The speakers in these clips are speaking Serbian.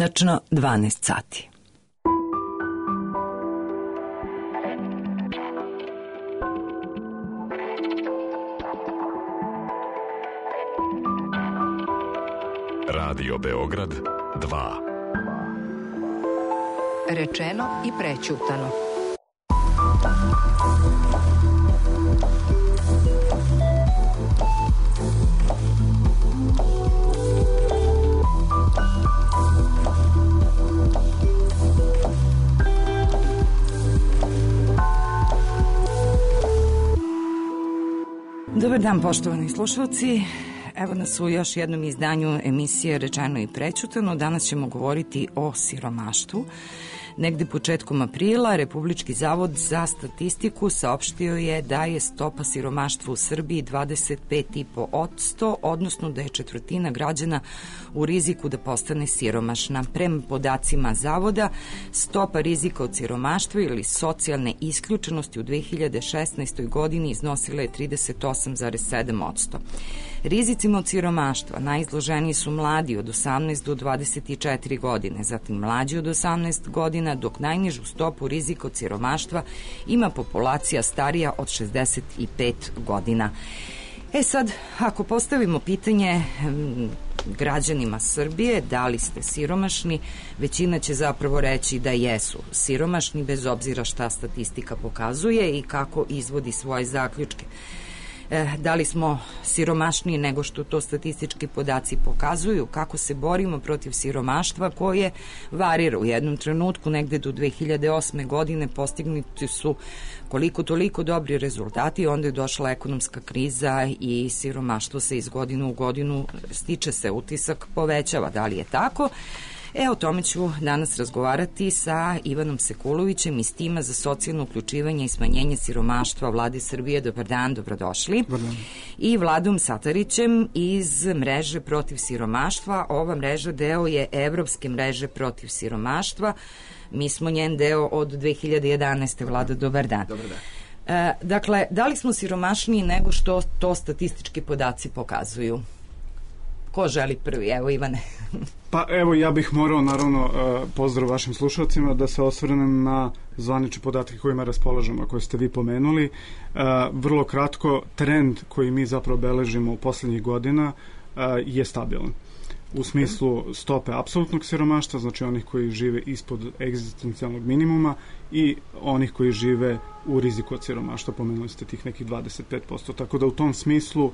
Tačno 12 sati. Radio Beograd 2. Rečeno i prećutano. Dobar dan, poštovani slušalci. Evo nas u još jednom izdanju emisije Rečeno i prećutano. Danas ćemo govoriti o siromaštvu. Negde početkom aprila Republički zavod za statistiku saopštio je da je stopa siromaštva u Srbiji 25,5%, odnosno da je četvrtina građana u riziku da postane siromašna. Prema podacima zavoda, stopa rizika od siromaštva ili socijalne isključenosti u 2016. godini iznosila je 38,7%. Rizicima od siromaštva najizloženiji su mladi od 18 do 24 godine, zatim mlađi od 18 godina, dok najnižu stopu rizika od siromaštva ima populacija starija od 65 godina. Sad, ako postavimo pitanje građanima Srbije da li ste siromašni, većina će zapravo reći da jesu siromašni, bez obzira šta statistika pokazuje i kako izvodi svoje zaključke. Da li smo siromašniji nego što to statistički podaci pokazuju, kako se borimo protiv siromaštva koje varira u jednom trenutku, negde do 2008. godine postignuti su koliko toliko dobri rezultati, onda je došla ekonomska kriza i siromaštvo se iz godine u godinu, stiče se utisak, povećava. Da li je tako? O tome ću danas razgovarati sa Ivanom Sekulovićem iz tima za socijalno uključivanje i smanjenje siromaštva Vlade Srbije. Dobar dan, dobrodošli. Dobar dan. I Vladom Satarićem iz mreže protiv siromaštva. Ova mreža deo je Evropske mreže protiv siromaštva. Mi smo njen deo od 2011. Vlada, dobar dan. Dobar dan. Dakle, da li smo siromašniji nego što to statistički podaci pokazuju? Ko želi prvi? Evo, Ivane. Pa evo, ja bih morao, naravno, pozdrav vašim slušalcima, da se osvrnem na zvanične podatke kojima raspolažemo, koje ste vi pomenuli. Vrlo kratko, trend koji mi zapravo beležimo u poslednjih godina je stabilan. U smislu stope apsolutnog siromaštva, znači onih koji žive ispod egzistencijalnog minimuma i onih koji žive u riziku od siromaštva, pomenuli ste tih nekih 25%. Tako da u tom smislu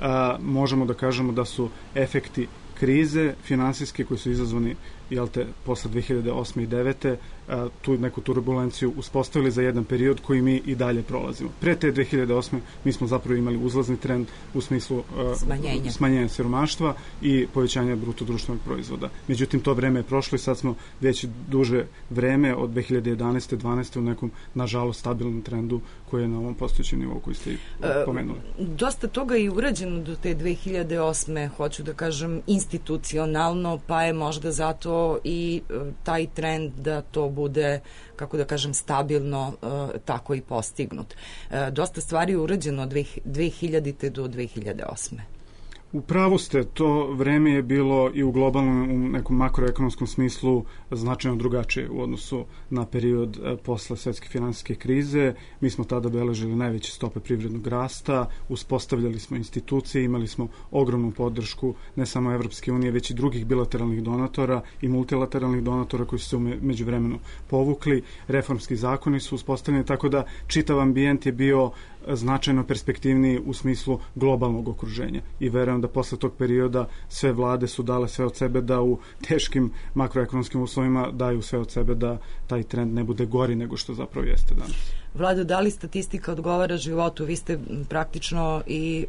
možemo da kažemo da su efekti krize finansijske koji su izazvani posle 2008. i 2009. Tu neku turbulenciju uspostavili za jedan period koji mi i dalje prolazimo. Pre te 2008. mi smo zapravo imali uzlazni trend u smislu smanjenja siromaštva i povećanja bruto društvenog proizvoda. Međutim, to vreme je prošlo i sad smo već duže vreme od 2011. 12. u nekom, nažalost, stabilnom trendu koji je na ovom postojećem nivou koji ste i pomenuli. Dosta toga je urađeno do te 2008. hoću da kažem institucionalno, pa je možda zato i taj trend da to bude, kako da kažem, stabilno tako i postignut. Dosta stvari je urađeno od 2000. do 2008. U pravu ste, to vreme je bilo i u globalnom, u nekom makroekonomskom smislu značajno drugačije u odnosu na period posle svetske finansijske krize. Mi smo tada beležili najveće stope privrednog rasta, uspostavljali smo institucije, imali smo ogromnu podršku ne samo Evropske unije, već i drugih bilateralnih donatora i multilateralnih donatora koji su se umeđu vremenu povukli. Reformski zakoni su uspostavljeni, tako da čitav ambijent je bio značajno perspektivniji u smislu globalnog okruženja i verujem da posle tog perioda sve vlade su dale sve od sebe da u teškim makroekonomskim uslovima daju sve od sebe da taj trend ne bude gori nego što zapravo jeste danas. Vlado, da li statistika odgovara životu? Vi ste praktično i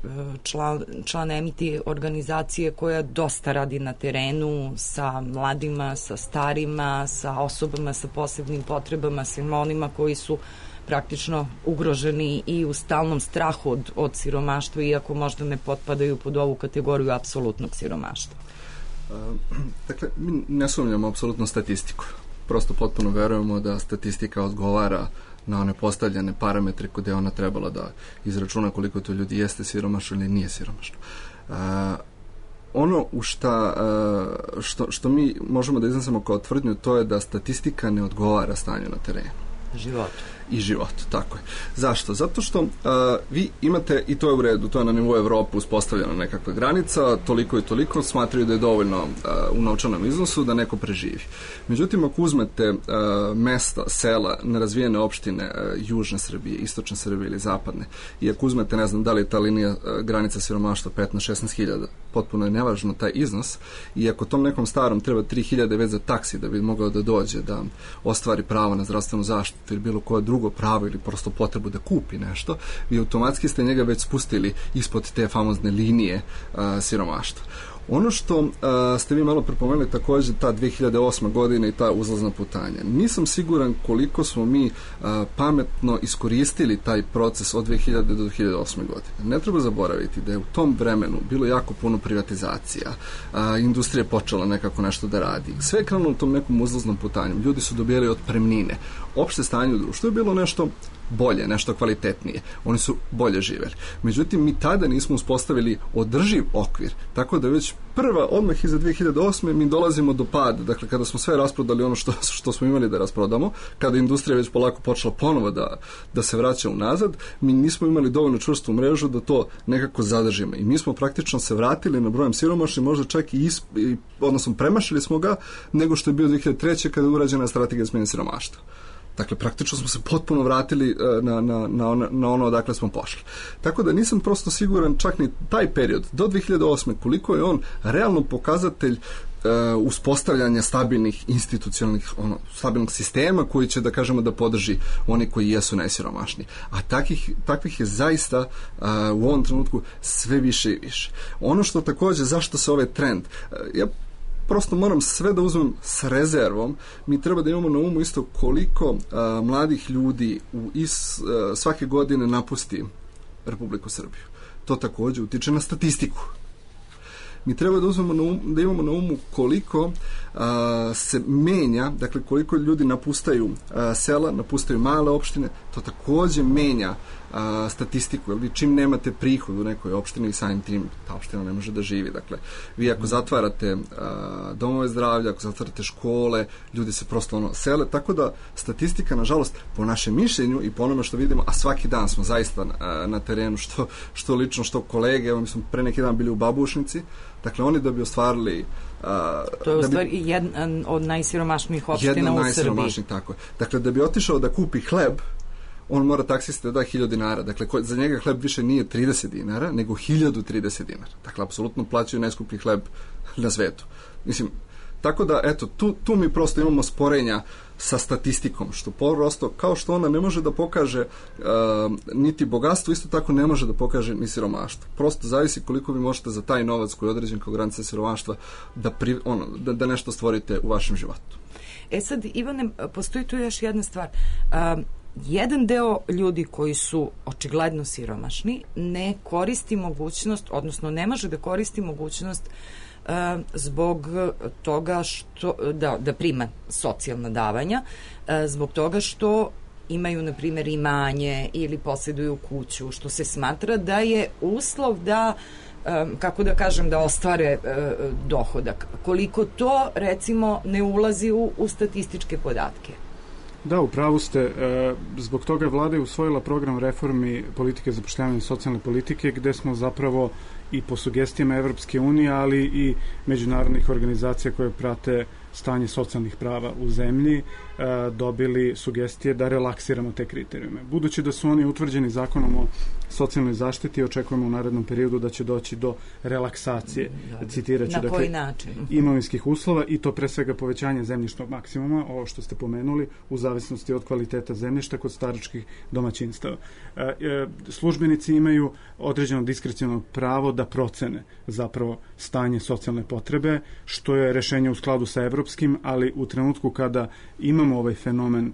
član Emiti organizacije koja dosta radi na terenu sa mladima, sa starima, sa osobama sa posebnim potrebama, svima onima koji su praktično ugroženi i u stalnom strahu od siromaštva, iako možda ne potpadaju pod ovu kategoriju apsolutnog siromaštva. Dakle, mi ne sumnjamo apsolutno statistiku. Prosto potpuno verujemo da statistika odgovara na one postavljene parametre kod je ona trebala da izračuna koliko to ljudi jeste siromašno ili nije siromašno. ono što mi možemo da iznesemo kao tvrdnju, to je da statistika ne odgovara stanju na terenu. Životu, tako je. Zašto? Zato što vi imate, i to je u redu, to je na nivou Evrope uspostavljena nekakva granica, toliko i toliko smatraju da je dovoljno u novčanom iznosu da neko preživi. Međutim, ako uzmete mesta, sela, nerazvijene opštine južne Srbije, istočne Srbije ili zapadne, i ako uzmete, ne znam da li je ta linija granica siromaštva 15-16 hiljada, potpuno je nevažno taj iznos, i ako tom nekom starom treba 3.000 već za taksi da bi mogao da dođe, da ostvari pravo na zdravstvenu zaštitu ili bilo koje drugo pravo ili prosto potrebu da kupi nešto, vi automatski ste njega već spustili ispod te famozne linije siromaštva. Ono što ste vi malo prepomenuli također, ta 2008. godina i ta uzlazna putanja. Nisam siguran koliko smo mi pametno iskoristili taj proces od 2000 do 2008. godine. Ne treba zaboraviti da je u tom vremenu bilo jako puno privatizacija, industrija je počela nekako nešto da radi. Sve je krenulo u tom nekom uzlaznom putanju. Ljudi su dobijali otpremnine. Opšte stanje u društvu je bilo nešto bolje, nešto kvalitetnije. Oni su bolje živeli. Međutim, mi tada nismo uspostavili održiv okvir, tako da već odmah iza 2008. mi dolazimo do pada. Dakle, kada smo sve rasprodali ono što smo imali da rasprodamo, kada industrija već polako počela ponovo da se vraća unazad, mi nismo imali dovoljno čvrstu mrežu da to nekako zadržimo. I mi smo praktično se vratili na brojem siromašnih, možda čak odnosno premašili smo ga nego što je bio 2003. kada je urađena strategija smjene siromaštva. Dakle, praktično smo se potpuno vratili na ono odakle smo pošli. Tako da nisam prosto siguran čak ni taj period, do 2008. koliko je on realno pokazatelj uspostavljanja stabilnih institucionalnih stabilnog sistema koji će, da kažemo, da podrži oni koji jesu najsiromašniji. A takvih je zaista u ovom trenutku sve više i više. Ono što također, zašto se ovaj trend, prosto moram sve da uzmem s rezervom, mi treba da imamo na umu isto koliko mladih ljudi svake godine napusti Republiku Srbiju. To također utiče na statistiku. Mi treba da imamo na umu koliko se menja, dakle koliko ljudi napustaju sela, napustaju male opštine, to također menja statistiku, jer vi čim nemate prihod u nekoj opštini i samim tim ta opština ne može da živi. Dakle, vi ako zatvarate domove zdravlja, ako zatvarate škole, ljudi se prosto sele, tako da statistika, nažalost, po našem mišljenju i po onome što vidimo, a svaki dan smo zaista na terenu, što lično, što kolege, evo mi smo pre neki dan bili u Babušnici, dakle oni da bi ostvarili to je u stvari jedan od najsiromašnijih opština u Srbiji. Jedan od najsiromašnijih, tako je. Dakle, da bi otišao da kupi hleb, on mora taksiste da 1.000 dinara. Dakle, za njega hleb više nije 30 dinara, nego 1.030 dinara. Dakle, apsolutno plaćaju najskuplji hleb na svetu. Mislim, tako da, eto, tu mi prosto imamo sporenja sa statistikom, što prosto, kao što ona ne može da pokaže niti bogatstvo, isto tako ne može da pokaže ni siromaštvo. Prosto zavisi koliko vi možete za taj novac koji je određen kao granica siromaštva da nešto stvorite u vašem životu. Sad, Ivane, postoji tu još jedna stvar. Jedan deo ljudi koji su očigledno siromašni ne koristi mogućnost, odnosno ne može da koristi mogućnost zbog toga što da prima socijalna davanja, zbog toga što imaju, na primjer, imanje ili posjeduju kuću, što se smatra da je uslov da, kako da kažem, da ostvare dohodak. Koliko to, recimo, ne ulazi u statističke podatke? Da, u pravu ste. Zbog toga je vlada usvojila program reformi politike zapošljavanja i socijalne politike, gde smo zapravo i po sugestijama Evropske unije, ali i međunarodnih organizacija koje prate stanje socijalnih prava u zemlji, dobili sugestije da relaksiramo te kriterijume. Budući da su oni utvrđeni zakonom o socijalnoj zaštiti, očekujemo u narednom periodu da će doći do relaksacije. Citirat ću, na koji način? Imovinskih uslova, i to pre svega povećanje zemljišnog maksimuma, ovo što ste pomenuli, u zavisnosti od kvaliteta zemljišta kod staračkih domaćinstava. Službenici imaju određeno diskreciono pravo da procene zapravo stanje socijalne potrebe, što je rešenje u skladu sa evropskim, ali u trenutku kada imamo ovaj fenomen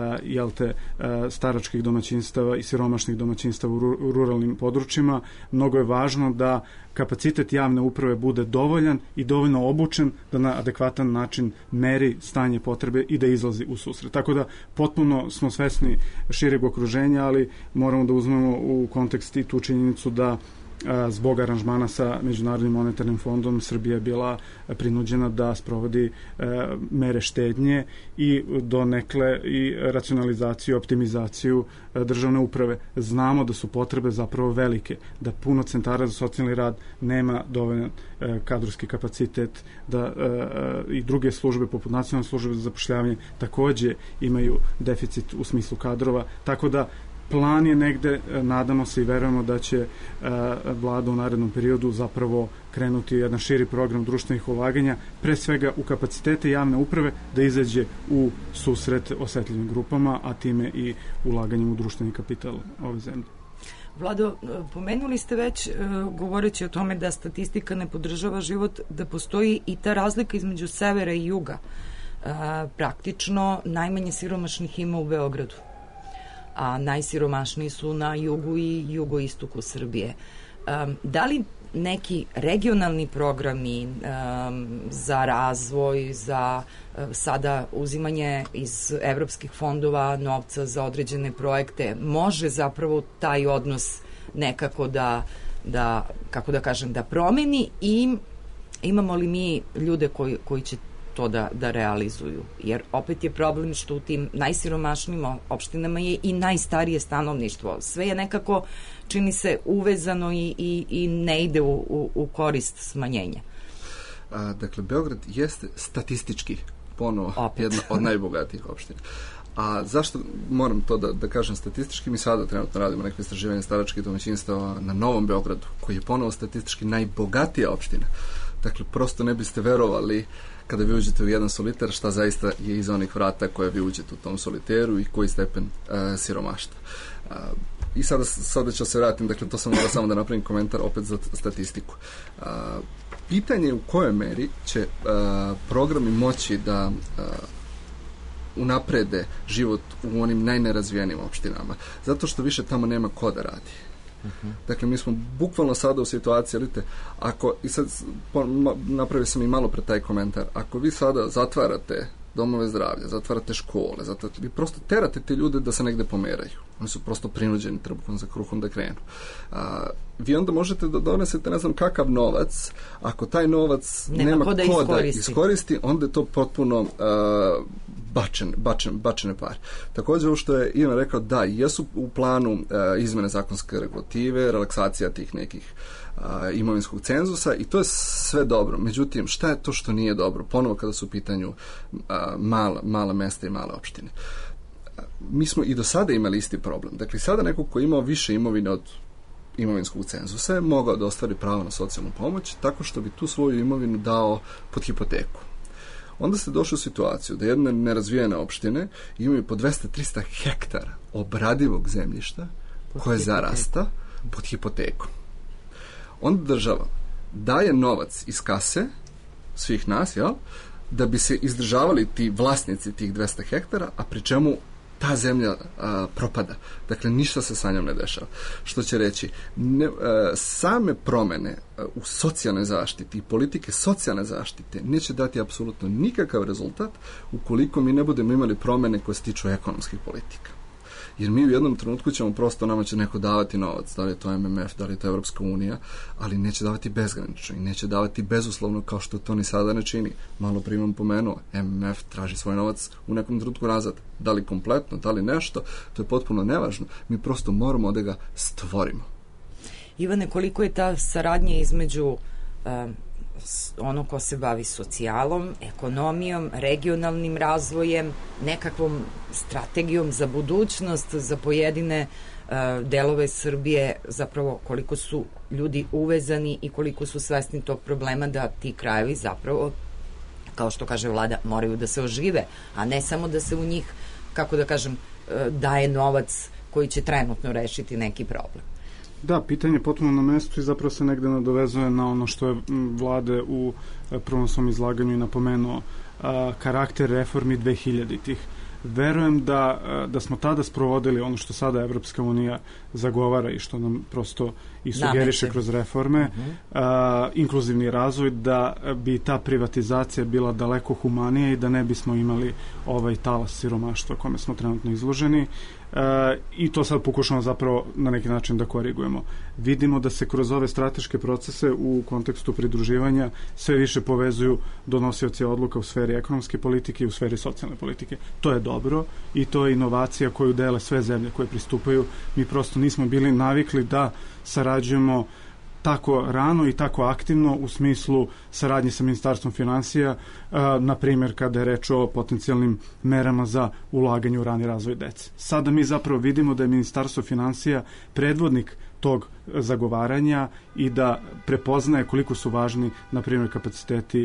staračkih domaćinstava i siromašnih domaćinstava u ruralnim područjima, mnogo je važno da kapacitet javne uprave bude dovoljan i dovoljno obučen da na adekvatan način meri stanje potrebe i da izlazi u susret. Tako da potpuno smo svesni šireg okruženja, ali moramo da uzmemo u kontekst i tu činjenicu da zbog aranžmana sa Međunarodnim monetarnim fondom Srbija je bila prinuđena da sprovodi mere štednje i donekle i racionalizaciju, optimizaciju državne uprave. Znamo da su potrebe zapravo velike, da puno centara za socijalni rad nema dovoljan kadrovski kapacitet, da i druge službe poput Nacionalne službe za zapošljavanje takođe imaju deficit u smislu kadrova, tako da plan je negde, nadamo se i verujemo da će vlada u narednom periodu zapravo krenuti jedan širi program društvenih ulaganja, pre svega u kapacitete javne uprave, da izađe u susret osetljivim grupama, a time i ulaganjem u društveni kapital ove zemlje. Vlado, pomenuli ste već, govoreći o tome da statistika ne podržava život, da postoji i ta razlika između severa i juga. Praktično, najmanje siromašnih ima u Beogradu, a najsiromašniji su na jugu i jugoistoku Srbije. Da li neki regionalni programi za razvoj, za sada uzimanje iz evropskih fondova novca za određene projekte može zapravo taj odnos nekako da kako da kažem, da promeni, i imamo li mi ljude koji će to da realizuju? Jer opet je problem što u tim najsiromašnijim opštinama je i najstarije stanovništvo. Sve je nekako, čini se, uvezano i ne ide u korist smanjenja. Dakle, Beograd jeste statistički ponovo jedna od najbogatijih opština. A zašto moram to da kažem statistički? Mi sada trenutno radimo neko istraživanje staračkih domaćinstava na Novom Beogradu, koji je ponovo statistički najbogatija opština. Dakle, prosto ne biste verovali kada vi uđete u jedan soliter šta zaista je iza onih vrata koje vi uđete u tom soliteru i koji stepen siromaštva. I sada ću se vratim, dakle, to sam morao samo da napravim komentar opet za statistiku. Pitanje je u kojoj meri će programi moći da unaprede život u onim najnerazvijenim opštinama, zato što više tamo nema ko da radi. Dakle, mi smo bukvalno sada u situaciji, vidite, i sad napravio sam i malo pre taj komentar, ako vi sada zatvarate domove zdravlja, zatvarate škole, vi prosto terate te ljude da se negde pomeraju. Oni su prosto prinuđeni trbuhom za kruhom da krenu. Vi onda možete da donesete ne znam kakav novac, ako taj novac nema ko da iskoristi, onda je to potpuno bačene pare. Također, ovo što je Ivan rekao, da, jesu u planu izmene zakonske regulative, relaksacija tih nekih imovinskog cenzusa, i to je sve dobro. Međutim, šta je to što nije dobro? Ponovo kada su u pitanju mala mesta i male opštine. Mi smo i do sada imali isti problem. Dakle, sada neko ko imao više imovine od imovinskog cenzusa je mogao da ostvari pravo na socijalnu pomoć tako što bi tu svoju imovinu dao pod hipoteku. Onda ste došli u situaciju da jedne nerazvijene opštine imaju po 200-300 hektara obradivog zemljišta koje zarasta pod hipotekom. Onda država daje novac iz kase svih nas, da bi se izdržavali ti vlasnici tih 200 hektara, a pri čemu ta zemlja propada. Dakle, ništa se sa njom ne dešava. Što će reći, same promene u socijalnoj zaštiti i politike socijalne zaštite neće dati apsolutno nikakav rezultat ukoliko mi ne budemo imali promene koje se tiču ekonomskih politika. Jer mi u jednom trenutku ćemo prosto, nama će neko davati novac, da li je to MMF, da li je to Evropska unija, ali neće davati bezgranično i neće davati bezuslovno kao što to ni sada ne čini. Malo prije imam pomenuo, MMF traži svoj novac u nekom trenutku nazad. Da li kompletno, da li nešto, to je potpuno nevažno. Mi prosto moramo da ga stvorimo. Ivane, koliko je ta saradnja između ono ko se bavi socijalom, ekonomijom, regionalnim razvojem, nekakvom strategijom za budućnost, za pojedine delove Srbije, zapravo koliko su ljudi uvezani i koliko su svesni tog problema da ti krajevi zapravo, kao što kaže vlada, moraju da se ožive, a ne samo da se u njih, kako da kažem, daje novac koji će trenutno rešiti neki problem. Da, pitanje je potpuno na mestu i zapravo se negde nadovezuje na ono što je vlade u prvom svom izlaganju i napomenuo karakter reformi 2000-ih. Verujem da smo tada sprovodili ono što sada Evropska unija zagovara i što nam prosto i sugeriše kroz reforme, inkluzivni razvoj, da bi ta privatizacija bila daleko humanija i da ne bismo imali ovaj talas siromaštva kome smo trenutno izloženi. I to sad pokušamo zapravo na neki način da korigujemo. Vidimo da se kroz ove strateške procese u kontekstu pridruživanja sve više povezuju donosioci odluka u sferi ekonomske politike i u sferi socijalne politike. To je dobro i to je inovacija koju dele sve zemlje koje pristupaju. Mi prosto nismo bili navikli da sarađujemo tako rano i tako aktivno u smislu saradnje sa Ministarstvom finansija, na primjer kada je reč o potencijalnim merama za ulaganje u rani razvoj dece. Sada mi zapravo vidimo da je Ministarstvo finansija predvodnik tog zagovaranja i da prepoznaje koliko su važni, na primjer, kapaciteti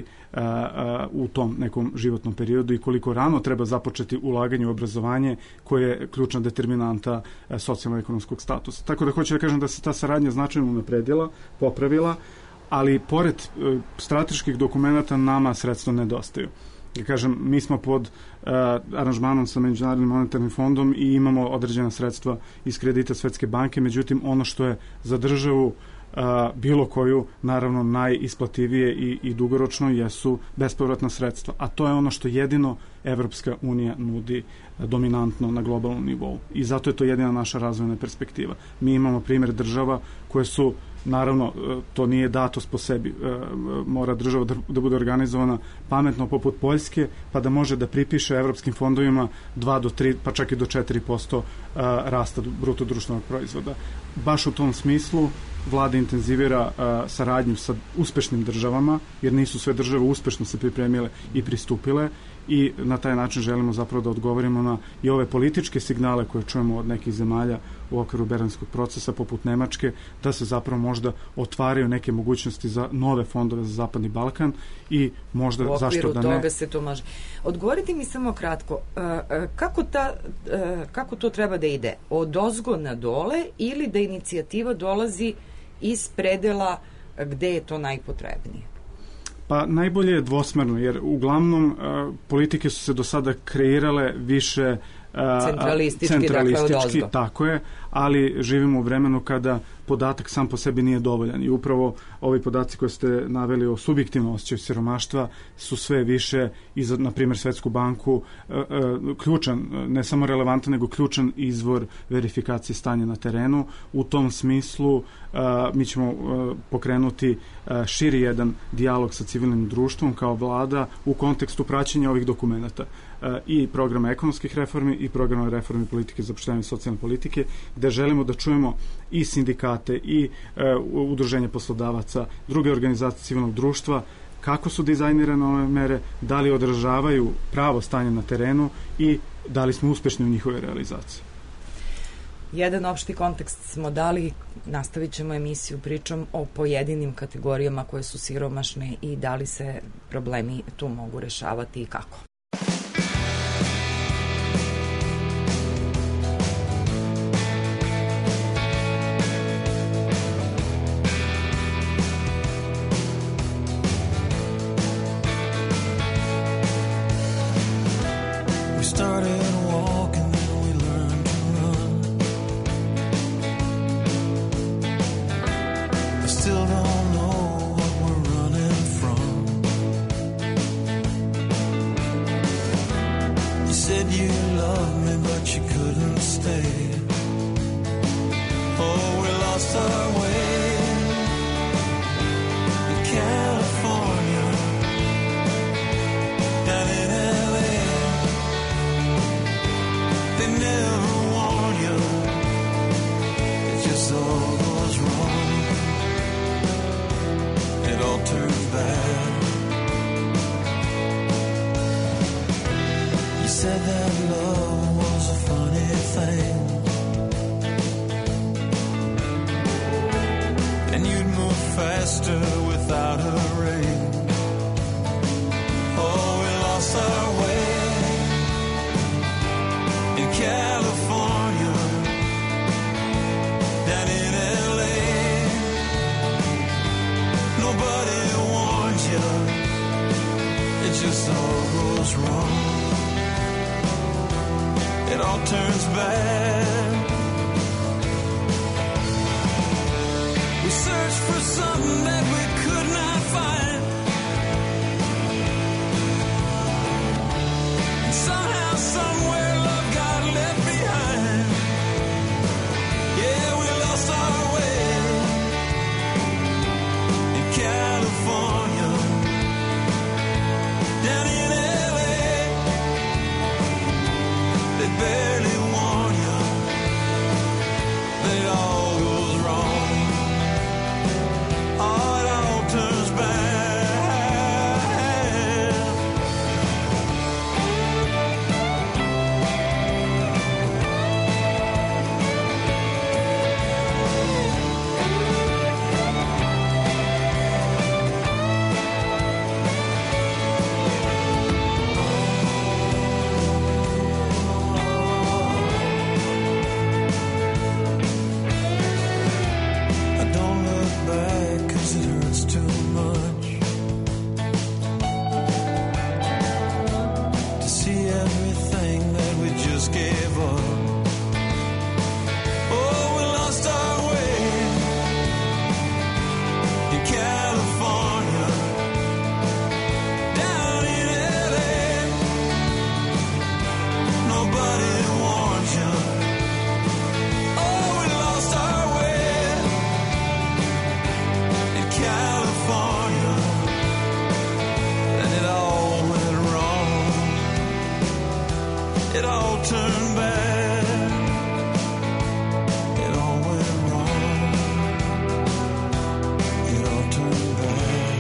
u tom nekom životnom periodu i koliko rano treba započeti ulaganje u obrazovanje koje je ključna determinanta socijalno-ekonomskog statusa. Tako da hoću da kažem da se ta saradnja značajno unapredila, popravila, ali pored strateških dokumenata nama sredstva nedostaju. Kažem, mi smo pod aranžmanom sa Međunarodnim monetarnim fondom i imamo određena sredstva iz kredita Svetske banke, međutim ono što je za državu bilo koju, naravno najisplativije i dugoročno jesu bespovratna sredstva, a to je ono što jedino Evropska unija nudi dominantno na globalnom nivou i zato je to jedina naša razvojna perspektiva. Mi imamo primjer država koje su, naravno, to nije datost po sebi, mora država da bude organizovana pametno poput Poljske, pa da može da pripiše evropskim fondovima 2 do 3, pa čak i do 4% rasta bruto društvenog proizvoda. Baš u tom smislu vlada intenzivira saradnju sa uspešnim državama, jer nisu sve države uspešno se pripremile i pristupile, i na taj način želimo zapravo da odgovorimo na i ove političke signale koje čujemo od nekih zemalja u okviru Berlinskog procesa, poput Nemačke, da se zapravo možda otvaraju neke mogućnosti za nove fondove za Zapadni Balkan i možda, zašto da ne. U okviru toga se to može. Odgovorite mi samo kratko, kako to treba da ide? Odozgo na dole ili da inicijativa dolazi iz predela gde je to najpotrebnije? Pa najbolje je dvosmerno, jer uglavnom politike su se do sada kreirale više centralistički, tako je, ali živimo u vremenu kada podatak sam po sebi nije dovoljan i upravo ovi podaci koje ste naveli o subjektivnom osjećaju siromaštva su sve više i za, na primjer, Svetsku banku ključan, ne samo relevantan, nego ključan izvor verifikacije stanja na terenu. U tom smislu mi ćemo pokrenuti širi jedan dijalog sa civilnim društvom kao vlada u kontekstu praćenja ovih dokumenata i programa ekonomskih reformi i programa reformi politike za zapošljavanje socijalne politike, gde želimo da čujemo i sindikate i udruženje poslodavaca, druge organizacije civilnog društva, kako su dizajnirane ove mere, da li odražavaju pravo stanje na terenu i da li smo uspešni u njihovoj realizaciji. Jedan opšti kontekst smo dali, nastavit ćemo emisiju pričom o pojedinim kategorijama koje su siromašne i da li se problemi tu mogu rešavati i kako. Nobody warns you. goes wrong, it all turns bad. We searched for something that we could not find, and somehow, somewhere, love got left behind. Yeah, we lost our way in California, down in LA. They barely warn you that it all goes wrong. Oh, it all turns bad. I don't look back 'cause it hurts too much to see everything that we just gave up. Oh, we lost our way in California, down in LA. Nobody warns you. Oh, we lost our way in California, and it all went wrong. It all turned bad. It all went wrong. It all turned bad.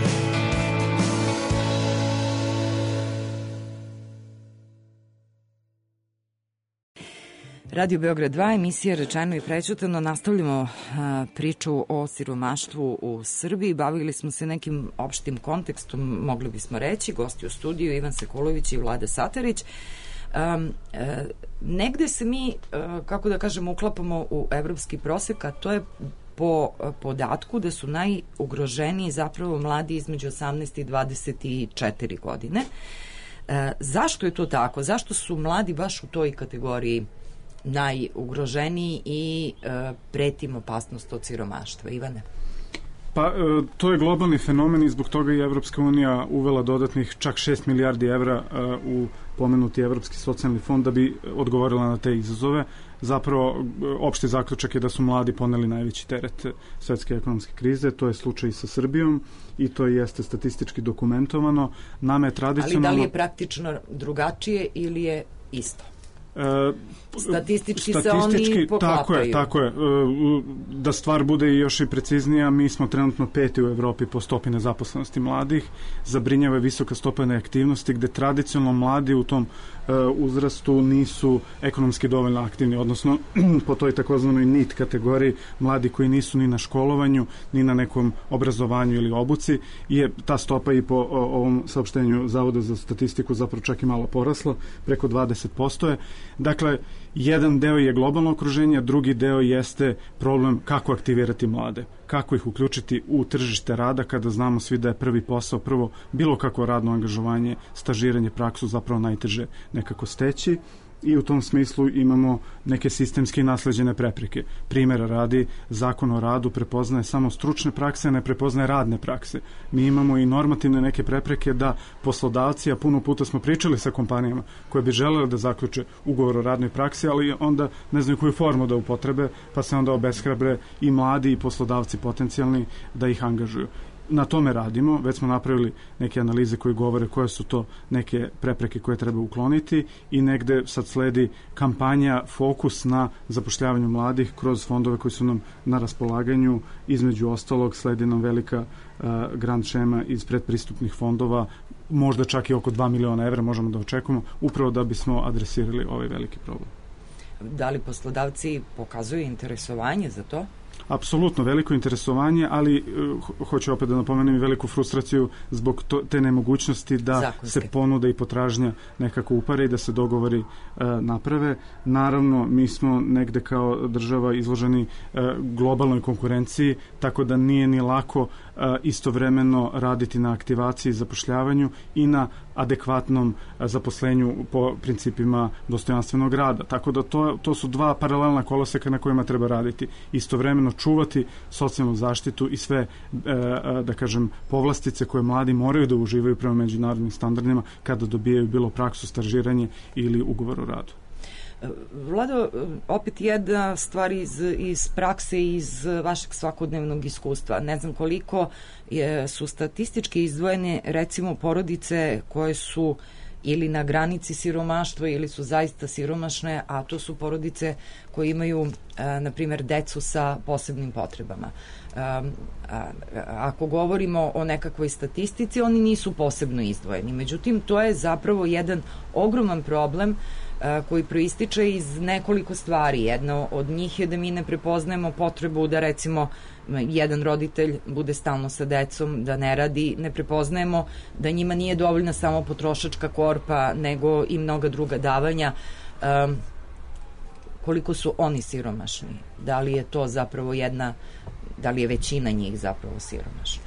Radio Beograd 2, emisija Rečeno i prećutano. Nastavljamo priču o siromaštvu u Srbiji. Bavili smo se nekim opštim kontekstom, mogli bismo reći. Gosti u studiju Ivan Sekulović i Vlada Satarić. Negde se mi, kako da kažem, uklapamo u evropski prosek, a to je po podatku da su najugroženiji zapravo mladi između 18 i 24 godine. Zašto je to tako? Zašto su mladi baš u toj kategoriji najugroženiji i pretim opasnost od siromaštva? Ivane? Pa, to je globalni fenomen i zbog toga je Evropska unija uvela dodatnih čak 6 milijardi evra u pomenuti Evropski socijalni fond da bi odgovorila na te izazove. Zapravo, opšti zaključak je da su mladi poneli najveći teret svetske ekonomske krize. To je slučaj i sa Srbijom i to jeste statistički dokumentovano. Nama je tradicionalno... Ali da li je praktično drugačije ili je isto? Statistički se oni poklapaju. Tako je. Da stvar bude još i preciznija, mi smo trenutno 5. u Evropi po stopi nezaposlenosti mladih. Zabrinjava visoka stopa neaktivnosti, gde tradicionalno mladi u tom uzrastu nisu ekonomski dovoljno aktivni, odnosno po toj takozvanoj NEET kategoriji, mladi koji nisu ni na školovanju, ni na nekom obrazovanju ili obuci, je ta stopa i po ovom saopštenju Zavoda za statistiku zapravo čak i malo porasla, preko 20% je. Dakle, jedan deo je globalno okruženje, drugi deo jeste problem kako aktivirati mlade, kako ih uključiti u tržište rada kada znamo svi da je prvi posao, prvo bilo kakvo radno angažovanje, stažiranje, praksu zapravo najteže nekako steći. I u tom smislu imamo neke sistemske i nasleđene prepreke. Primjera radi, Zakon o radu prepoznaje samo stručne prakse, ne prepoznaje radne prakse. Mi imamo i normativne neke prepreke da poslodavci, a puno puta smo pričali sa kompanijama koje bi želele da zaključe ugovor o radnoj praksi, ali onda ne znaju koju formu da upotrebe, pa se onda obeshrabre i mladi i poslodavci potencijalni da ih angažuju. Na tome radimo, već smo napravili neke analize koje govore koje su to neke prepreke koje treba ukloniti i negde sad sledi kampanja, fokus na zapošljavanju mladih kroz fondove koji su nam na raspolaganju. Između ostalog sledi nam velika grant šema iz predpristupnih fondova, možda čak i oko 2 miliona evra možemo da očekujemo, upravo da bismo adresirali ovaj veliki problem. Da li poslodavci pokazuju interesovanje za to? Apsolutno, veliko interesovanje, ali hoću opet da napomenem i veliku frustraciju zbog te nemogućnosti da zakonske se ponuda i potražnja nekako upare i da se dogovori naprave. Naravno, mi smo negde kao država izloženi globalnoj konkurenciji, tako da nije ni lako istovremeno raditi na aktivaciji i zapošljavanju i na adekvatnom zaposlenju po principima dostojanstvenog rada. Tako da to su dva paralelna koloseka na kojima treba raditi. Istovremeno čuvati socijalnu zaštitu i sve, da kažem, povlastice koje mladi moraju da uživaju prema međunarodnim standardima kada dobijaju bilo praksu, stažiranje ili ugovor o radu. Vlado, opet jedna stvar iz prakse i iz vašeg svakodnevnog iskustva. Ne znam koliko su statistički izdvojene recimo porodice koje su ili na granici siromaštva ili su zaista siromašne, a to su porodice koje imaju, na primjer, decu sa posebnim potrebama. Ako govorimo o nekakvoj statistici, oni nisu posebno izdvojeni. Međutim, to je zapravo jedan ogroman problem koji proističe iz nekoliko stvari. Jedno od njih je da mi ne prepoznajemo potrebu da recimo jedan roditelj bude stalno sa decom, da ne radi, ne prepoznajemo da njima nije dovoljna samo potrošačka korpa, nego i mnoga druga davanja. Koliko su oni siromašni? Da li je to zapravo da li je većina njih zapravo siromašna?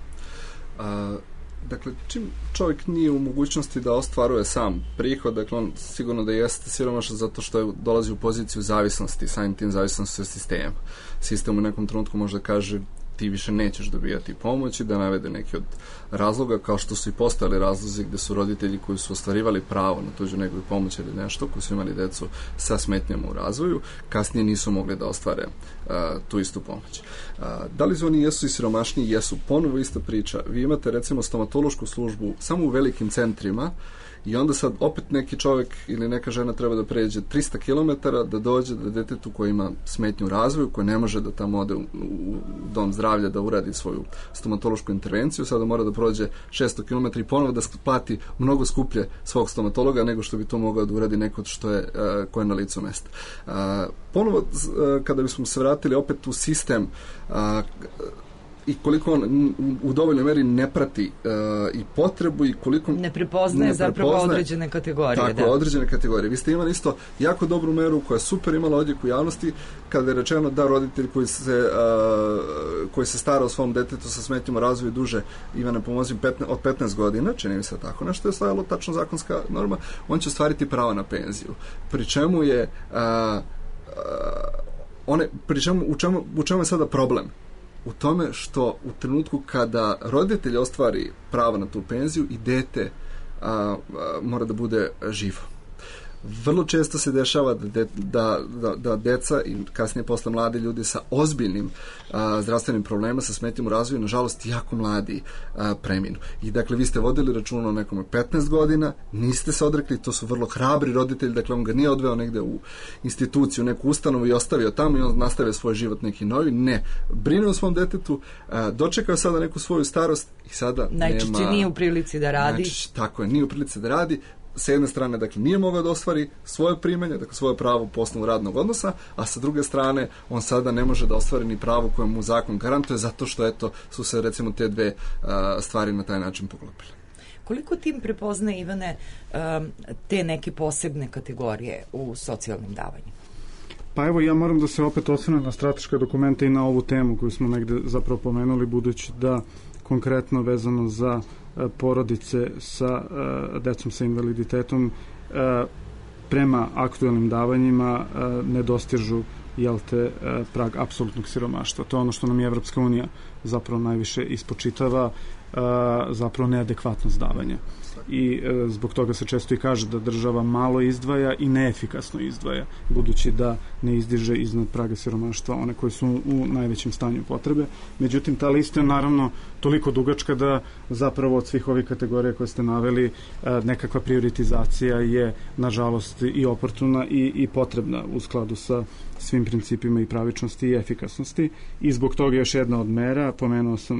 Dakle, čim čovjek nije u mogućnosti da ostvaruje sam prihod, dakle on sigurno da jeste siromašan zato što dolazi u poziciju zavisnosti, samim tim zavisnosti od sistema. Sistem u nekom trenutku može da kaže ti više nećeš dobijati pomoć i da navede neki od razloga, kao što su i postojali razlozi gde su roditelji koji su ostvarivali pravo na tuđu neku pomoć ili nešto, koji su imali decu sa smetnjama u razvoju, kasnije nisu mogli da ostvare tu istu pomoć. Da li oni jesu i siromašniji? Jesu. Ponovo ista priča. Vi imate recimo stomatološku službu samo u velikim centrima i onda sad opet neki čovjek ili neka žena treba da pređe 300 km da dođe do detetu koji ima smetnju u razvoju, koji ne može da tamo ode u dom zdravlja da uradi svoju stomatološku intervenciju, sada mora da prođe 600 km i ponovo da plati mnogo skuplje svog stomatologa nego što bi to mogao da uradi neko ko je na licu mesta. Ponovo, kada bismo se vratili opet u sistem i koliko on u dovoljnoj meri ne prati i potrebu i koliko ne prepoznaje zapravo određene kategorije. Tako, određene kategorije. Vi ste imali isto jako dobru meru koja je super imala odjek u javnosti kada je rečeno da roditelj koji se stara o svom detetu sa smetnjom u razvoju duže, Ivane pomozi, od 15 godina, čini mi se tako nešto je stajalo tačno zakonska norma, on će ostvariti pravo na penziju. Pri čemu je u čemu je sada problem? U tome što u trenutku kada roditelj ostvari pravo na tu penziju i dete mora da bude živo. Vrlo često se dešava da deca i kasnije posle mladi ljudi sa ozbiljnim zdravstvenim problemima, sa smetnjom u razvoju, nažalost jako mladi preminu. I dakle, vi ste vodili računa o nekome 15 godina, niste se odrekli, to su vrlo hrabri roditelji, dakle on ga nije odveo negde u instituciju, neku ustanovu i ostavio tamo i on nastavio svoj život neki novi. Ne, brine o svom detetu, dočekao sada neku svoju starost i sada najčešće nije u prilici da radi. Tako je, nije u prilici da radi. S jedne strane, dakle, nije mogao da ostvari svoje primanje, dakle, svoje pravo po osnovu radnog odnosa, a sa druge strane, on sada ne može da ostvari ni pravo koje mu zakon garantuje, zato što, eto, su se, recimo, te dve stvari na taj način poklopile. Koliko tim prepoznaje, Ivane, te neke posebne kategorije u socijalnim davanjima? Pa evo, ja moram da se opet osvrnem na strateška dokumenta i na ovu temu koju smo negde zapravo pomenuli, budući da konkretno vezano za porodice sa decom sa invaliditetom prema aktuelnim davanjima ne dostižu prag apsolutnog siromaštva. To je ono što nam je Evropska unija zapravo najviše ispočitava, zapravo neadekvatnost davanja. I zbog toga se često i kaže da država malo izdvaja i neefikasno izdvaja, budući da ne izdiže iznad praga siromaštva one koji su u najvećem stanju potrebe. Međutim, ta lista je naravno toliko dugačka da zapravo od svih ovih kategorija koje ste naveli nekakva prioritizacija je nažalost i oportuna i potrebna u skladu sa svim principima i pravičnosti i efikasnosti. I zbog toga još jedna od mera, pomenuo sam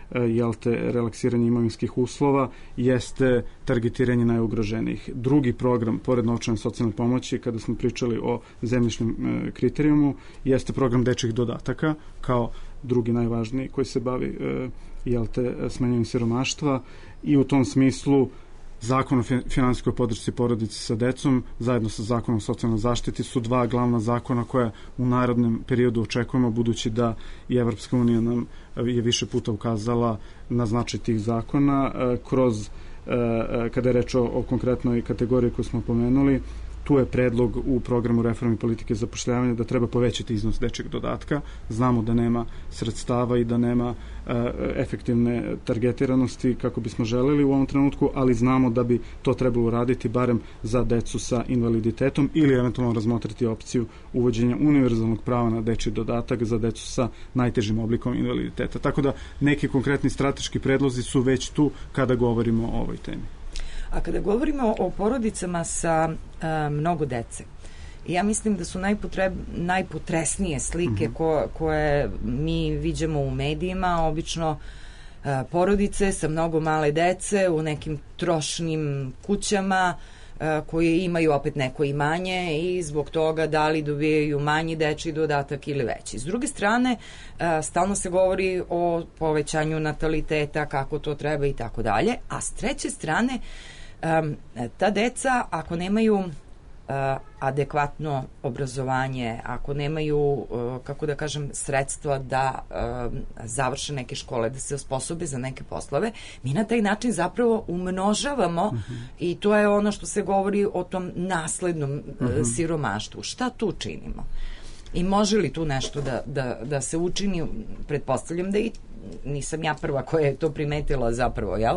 relaksiranje imovinskih uslova, jeste targetiranje najugroženijih. Drugi program, pored novčane socijalne pomoći, kada smo pričali o zemljišnom kriterijumu, jeste program dečjih dodataka, kao drugi najvažniji koji se bavi smanjenjem siromaštva, i u tom smislu Zakon o finansijskoj podršci porodici sa decom zajedno sa Zakonom o socijalnoj zaštiti su dva glavna zakona koja u narednom periodu očekujemo, budući da i Evropska unija nam je više puta ukazala na značaj tih zakona kroz, kada je reč o konkretnoj kategoriji koju smo pomenuli, tu je predlog u programu reforme politike zapošljavanja da treba povećati iznos dečjeg dodatka. Znamo da nema sredstava i da nema efektivne targetiranosti kako bismo želeli u ovom trenutku, ali znamo da bi to trebalo uraditi barem za decu sa invaliditetom ili eventualno razmotriti opciju uvođenja univerzalnog prava na dečji dodatak za decu sa najtežim oblikom invaliditeta. Tako da neki konkretni strateški predlozi su već tu kada govorimo o ovoj temi. A kada govorimo o porodicama sa mnogo dece, ja mislim da su najpotresnije slike koje mi viđamo u medijima, obično porodice sa mnogo male dece u nekim trošnim kućama koje imaju opet neko imanje i zbog toga da li dobijaju manji dečji dodatak ili veći. S druge strane, stalno se govori o povećanju nataliteta, kako to treba i tako dalje, a s treće strane, ta deca, ako nemaju adekvatno obrazovanje, ako nemaju, kako da kažem, sredstva da završe neke škole, da se osposobe za neke poslove, mi na taj način zapravo umnožavamo i to je ono što se govori o tom naslednom siromaštvu. Šta tu činimo? I može li tu nešto da se učini? Pretpostavljam da i nisam ja prva koja je to primetila zapravo, jel?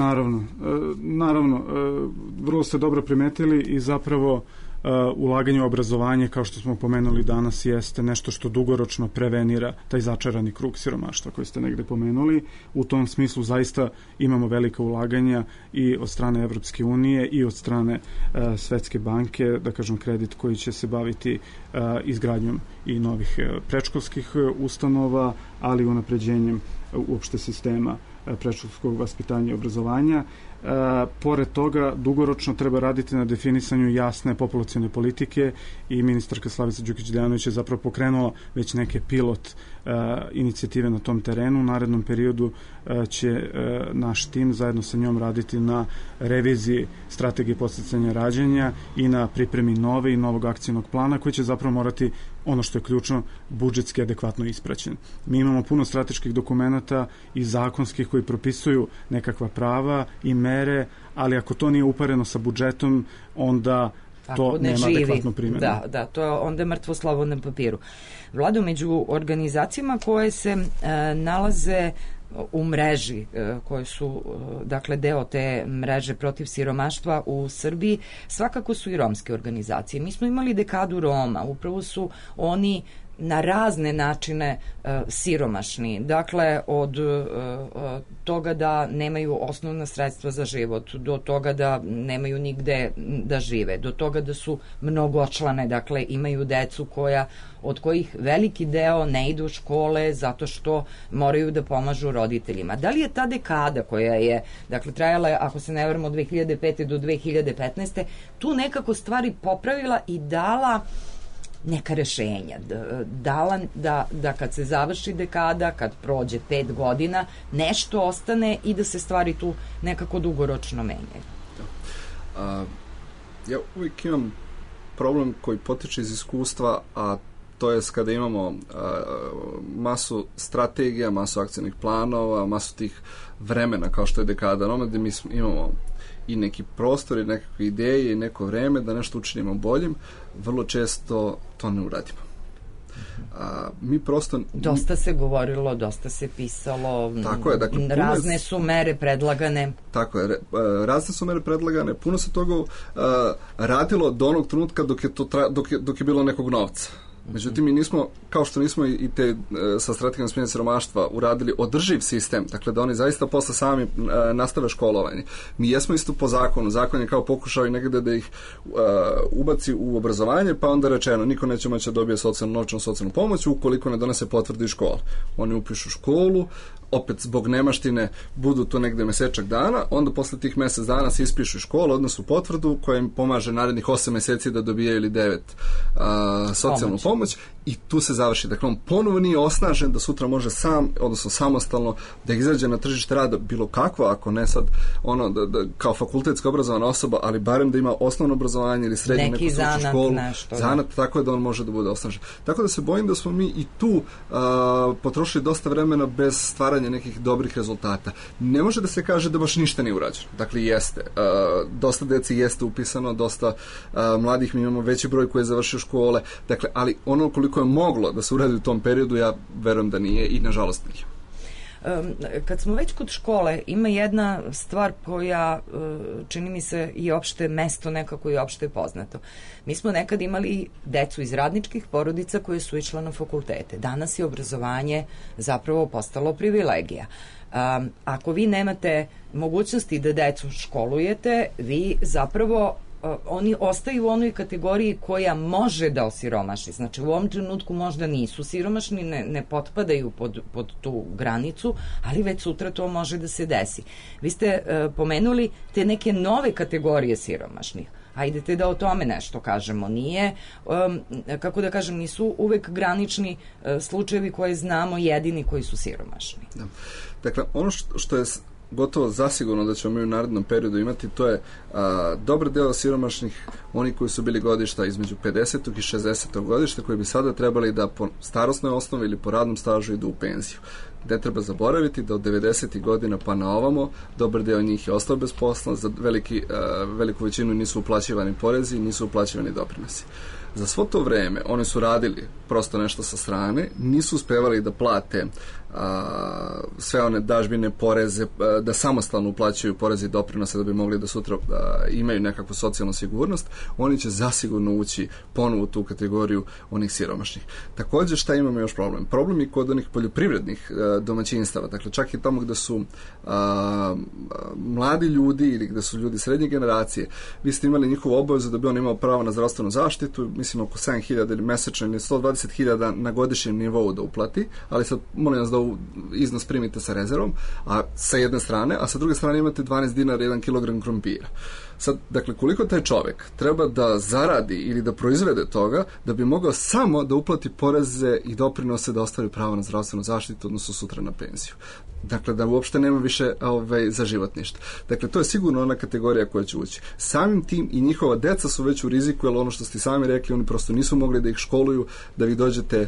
Naravno, vrlo ste dobro primetili i zapravo ulaganje u obrazovanje, kao što smo pomenuli danas, jeste nešto što dugoročno prevenira taj začarani krug siromaštva koji ste negde pomenuli. U tom smislu zaista imamo velika ulaganja i od strane Evropske unije i od strane Svetske banke, da kažem kredit koji će se baviti izgradnjom i novih predškolskih ustanova, ali i unapređenjem uopšte sistema predškolskog vaspitanja i obrazovanja. Pored toga, dugoročno treba raditi na definisanju jasne populacione politike i ministarka Slavica Đukić-Dejanović je zapravo pokrenula već neke pilot inicijative na tom terenu. U narednom periodu će naš tim zajedno sa njom raditi na reviziji strategije podsticanja rađanja i na pripremi novog akcijnog plana koji će zapravo morati, ono što je ključno, budžetski adekvatno ispraćen. Mi imamo puno strateških dokumenata i zakonskih koji propisuju nekakva prava i mere, ali ako to nije upareno sa budžetom, onda to nema adekvatnu primjenu. Da, to je onda mrtvo slovo na papiru. Vlado, među organizacijama koje se nalaze u mreži, koje su dakle deo te mreže protiv siromaštva u Srbiji, svakako su i romske organizacije. Mi smo imali dekadu Roma, upravo su oni na razne načine siromašni. Dakle, od toga da nemaju osnovna sredstva za život, do toga da nemaju nigde da žive, do toga da su mnogočlane, dakle imaju decu od kojih veliki deo ne ide u škole zato što moraju da pomažu roditeljima. Da li je ta dekada koja je, dakle, trajala, ako se ne vremo, od 2005. do 2015. tu nekako stvari popravila i dala neka rešenja, dala da kad se završi dekada, kad prođe 5 godina, nešto ostane i da se stvari tu nekako dugoročno menjaju? Ja uvijek imam problem koji potiče iz iskustva, a to je kada imamo masu strategija, masu akcijnih planova, masu tih vremena kao što je dekada Roma, gde mi imamo i neki prostor i nekakve ideje i neko vreme da nešto učinimo boljim, vrlo često to ne uradimo. Mi prosto... Dosta se govorilo, dosta se pisalo, tako je, dakle, razne su mere predlagane. Tako je, razne su mere predlagane, puno se toga radilo do onog trenutka dok je bilo nekog novca. Međutim, mi nismo, kao što nismo i te sa strategijom smanjenja siromaštva uradili održiv sistem, dakle da oni zaista posle sami nastave školovanje. Mi jesmo isto po zakonu, zakon je kao pokušao i negde da ih ubaci u obrazovanje, pa onda rečeno, niko neće moći da dobije novčanu socijalnu pomoć ukoliko ne donese potvrdu iz škole. Oni upišu školu, opet zbog nemaštine budu to negde mesečak dana, onda posle tih mesec dana se ispišu iz škole, odnosno potvrdu koja im pomaže narednih 8 meseci da dobije ili 9 socijalnu pomoć i tu se završi. Dakle, on ponovo nije osnažen da sutra može sam, odnosno samostalno da izađe na tržište rada bilo kakvo, ako ne sad ono da kao fakultetski obrazovana osoba, ali barem da ima osnovno obrazovanje ili srednju neku stručnu školu, zanat, tako je da on može da bude osnažen. Tako da se bojim da smo mi i tu potrošili dosta vremena bez stvaranja nekih dobrih rezultata. Ne može da se kaže da baš ništa nije urađeno. Dakle, jeste. Dosta deci jeste upisano, dosta mladih, mi imamo veći broj koji je završio škole, dakle, ali ono koliko je moglo da se uradi u tom periodu, ja verujem da nije i nažalost nije. Kad smo već kod škole, ima jedna stvar koja čini mi se i opšte mesto nekako i opšte poznato. Mi smo nekad imali decu iz radničkih porodica koje su išla na fakultete. Danas je obrazovanje zapravo postalo privilegija. Ako vi nemate mogućnosti da decu školujete, vi zapravo oni ostaju u onoj kategoriji koja može da osiromaši. Znači, u ovom trenutku možda nisu siromašni, ne potpadaju pod tu granicu, ali već sutra to može da se desi. Vi ste pomenuli te neke nove kategorije siromašnih. Hajdete da o tome nešto kažemo. Nije, kako da kažem, nisu uvek granični slučajevi koje znamo jedini koji su siromašni. Da. Dakle, ono što je gotovo zasigurno da ćemo mi u narednom periodu imati, to je dobar deo siromašnih, oni koji su bili godišta između 50. i 60. godišta, koji bi sada trebali da po starosnoj osnovi ili po radnom stažu idu u penziju. Ne treba zaboraviti da od 90. godina pa na ovamo dobar deo njih je ostao bez posla, za veliku većinu nisu uplaćivani porezi, nisu uplaćivani doprinosi. Za svo to vreme oni su radili prosto nešto sa strane, nisu uspevali da plate sve one dažbine, poreze, da samostalno uplaćuju poreze i doprinose da bi mogli da sutra imaju nekakvu socijalnu sigurnost, oni će zasigurno ući ponovo u tu kategoriju onih siromašnih. Također, šta imamo još problem? Problem je kod onih poljoprivrednih domaćinstava, dakle čak i tamo gde su mladi ljudi ili gde su ljudi srednje generacije, vi ste imali njihovu obavezu da bi on imao pravo na zdravstvenu zaštitu, mislim oko 7.000 ili mesečno ili 120.000 na godišnjem nivou da uplati, ali sad molim vas da iznos primite sa rezervom, a sa jedne strane, a sa druge strane imate 12 dinara 1 kilogram krompira. Sad, dakle, koliko taj čovek treba da zaradi ili da proizvede toga da bi mogao samo da uplati poreze i doprinose da ostvari pravo na zdravstvenu zaštitu, odnosno sutra na penziju. Dakle, da uopšte nema više za život ništa. Dakle, to je sigurno ona kategorija koja će ući. Samim tim i njihova deca su već u riziku, jer ono što ste sami rekli, oni prosto nisu mogli da ih školuju, da vi dođete,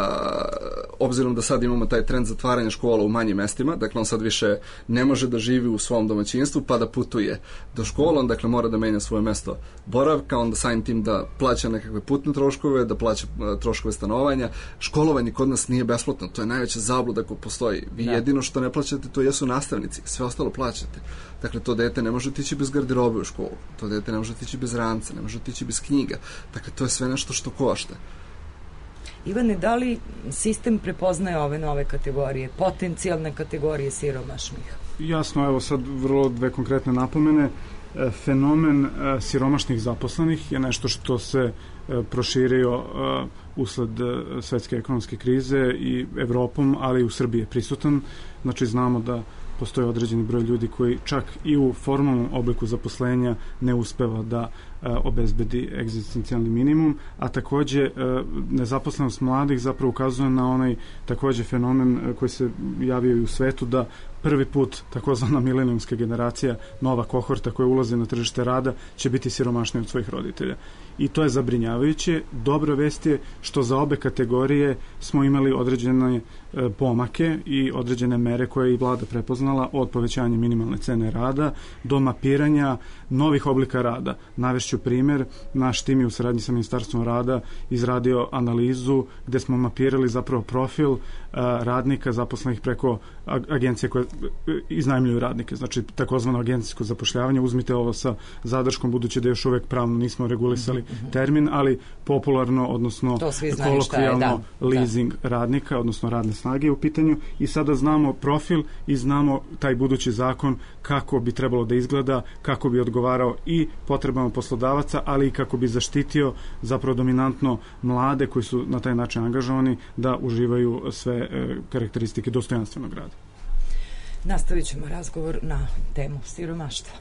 obzirom da sad imamo taj trend zatvaranja škola u manjim mestima, dakle, on sad više ne može da živi u svom domaćinstvu, pa da putuje do škola, on dakle mora da menja svoje mesto boravka, onda samim tim da plaća nekakve putne troškove, da plaća troškove stanovanja. Školovanje kod nas nije besplatno, to je najveća zabluda koja postoji. Vi jedino što ne plaćate, to jesu nastavnici, sve ostalo plaćate. Dakle, to dete ne može otići bez garderobe u školu, to dete ne može otići bez ranca, ne može otići bez knjiga. Dakle, to je sve nešto što košta. Ivane, da li sistem prepoznaje ove nove kategorije, potencijalne kategorije siromašnih? Jasno, evo sad vrlo dve konkretne napomene. Fenomen siromašnih zaposlenih je nešto što se proširio usled svetske ekonomske krize i Evropom, ali i u Srbiji je prisutan. Znači, znamo da postoji određeni broj ljudi koji čak i u formalnom obliku zaposlenja ne uspeva da obezbedi egzistencijalni minimum, a takođe nezaposlenost mladih zapravo ukazuje na onaj takođe fenomen koji se javio i u svetu, da prvi put takozvana milenijumska generacija, nova kohorta koja ulazi na tržište rada, će biti siromašnija od svojih roditelja. I to je zabrinjavajuće. Dobra vest je što za obe kategorije smo imali određene pomake i određene mere koje je i vlada prepoznala, od povećanja minimalne cene rada do mapiranja novih oblika rada. Navešću primer, naš tim je u saradnji sa Ministarstvom rada izradio analizu gde smo mapirali zapravo profil radnika zaposlenih preko agencije koje iznajmljuju radnike, znači takozvano agencijsko zapošljavanje. Uzmite ovo sa zadrškom, budući da još uvek pravno nismo regulisali termin, ali popularno, odnosno kolokvijalno leasing radnika, odnosno radne snage u pitanju, i sada znamo profil i znamo taj budući zakon kako bi trebalo da izgleda, kako bi odgovarao i potrebama poslodavaca, ali i kako bi zaštitio zapravo dominantno mlade koji su na taj način angažovani da uživaju sve karakteristike dostojanstvenog rada. Nastavit ćemo razgovor na temu siromaštva.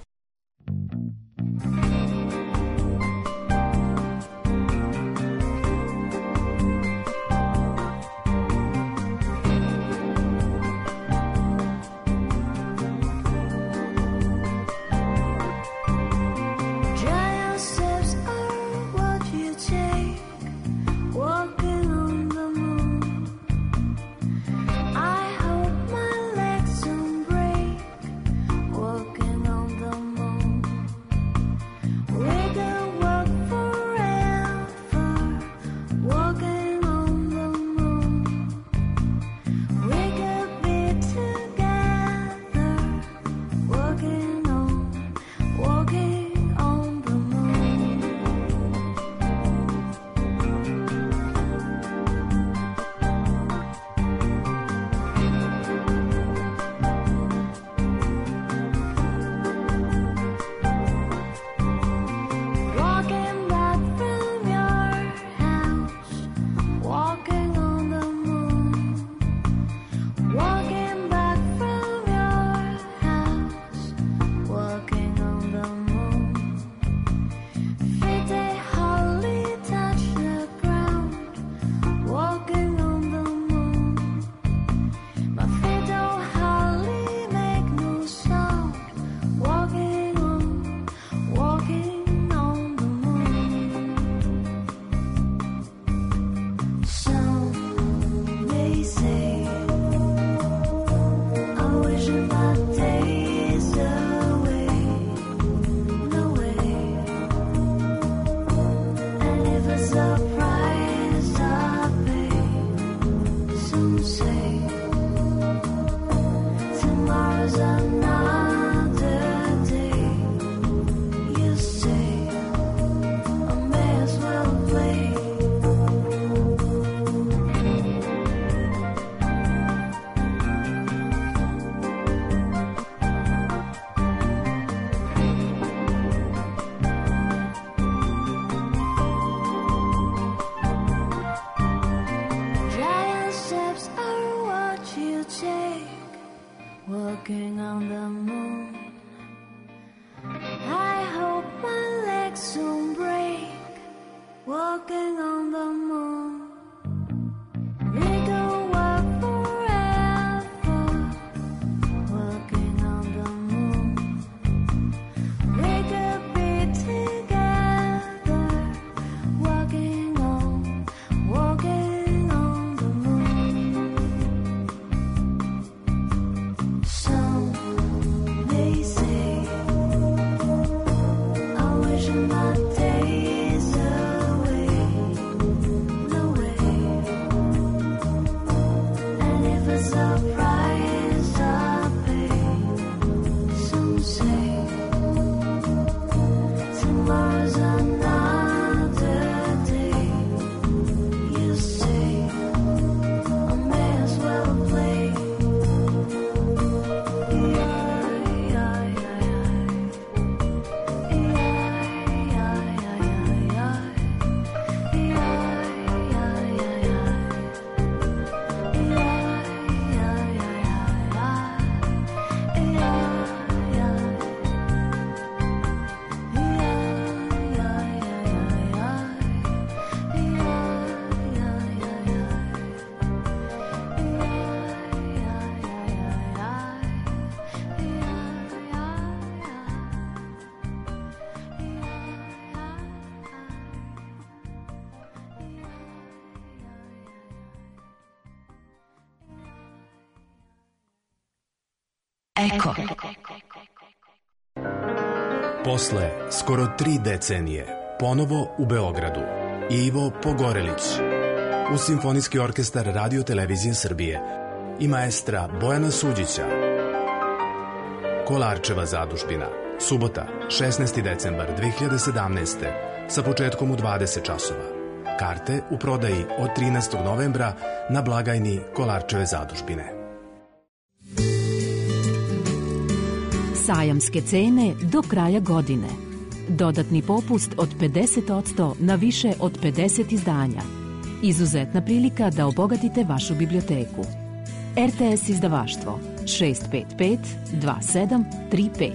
Eko. Posle skoro 3 decenije, ponovo u Beogradu, Ivo Pogorelić, uz Simfonijski orkestar Radio Televizije Srbije i maestra Bojana Suđića. Kolarčeva zadužbina, subota, 16. decembar 2017. sa početkom u 20 časova. Karte u prodaji od 13. novembra na blagajni Kolarčeve zadužbine. Sajamske cene do kraja godine. Dodatni popust od 50% na više od 50 izdanja. Izuzetna prilika da obogatite vašu biblioteku. RTS izdavaštvo, 655 2735.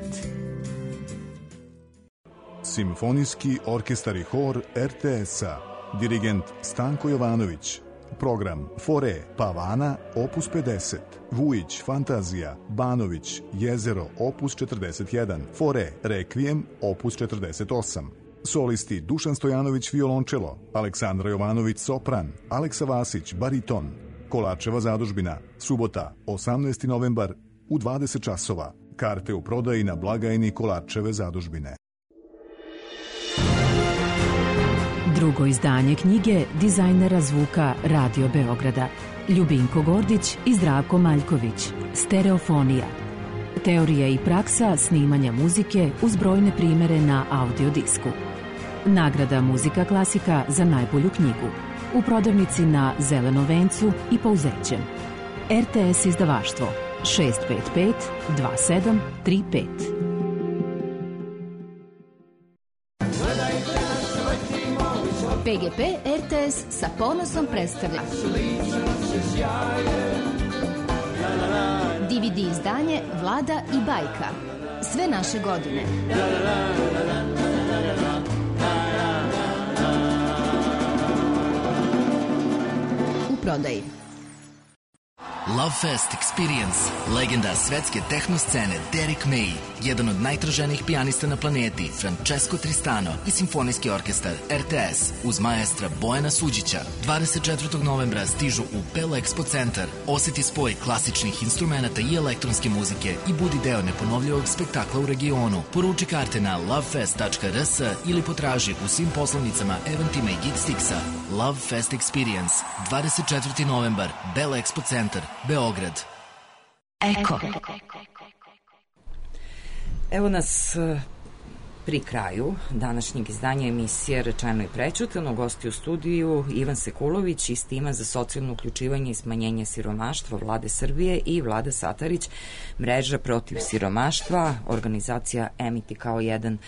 Simfonijski orkestar i hor RTS-a. Dirigent Stanko Jovanović. Program Fore Pavana opus 50, Vujić Fantazija, Banović Jezero opus 41, Fore Rekvijem opus 48. Solisti Dušan Stojanović violončelo, Aleksandra Jovanović sopran, Aleksa Vasić bariton. Kolačeva zadužbina, subota 18. novembar u 20 časova. Karte u prodaji na blagajni Kolačeve zadužbine. Drugo izdanje knjige dizajnera zvuka Radio Beograda Ljubinko Gordić i Zdravko Maljković. Stereofonija. Teorija i praksa snimanja muzike uz brojne primere na audiodisku. Nagrada Muzika klasika za najbolju knjigu. U prodavnici na Zelenom vencu i Pouzećem. RTS izdavaštvo 655 2735. PGP RTS sa ponosom predstavlja DVD izdanje Vlada i bajka. Sve naše godine. U prodaji. Love Fest Experience, legenda svetske tehno scene Derek May, jedan od najtraženijih pijanista na planeti, Francesco Tristano i simfonijski orkestar RTS uz maestra Bojana Suđića 24. novembra stižu u Pel Expo centar. Oseti spoj klasičnih instrumenata i elektronske muzike i budi deo neponovljivog spektakla u regionu. Poruči karte na lovefest.rs ili potraži u svim poslovnicama, eventima i Geekstixa. Love Fest Experience, 24. novembar, Bell Expo centar, Beograd. Eko. Evo nas pri kraju današnjeg izdanja emisije Rečeno i prećutano. Gosti u studiju Ivan Sekulović iz tima za socijalno uključivanje i smanjenje siromaštva Vlade Srbije i Vlada Satarić, mreža protiv siromaštva, organizacija Emiti kao jedan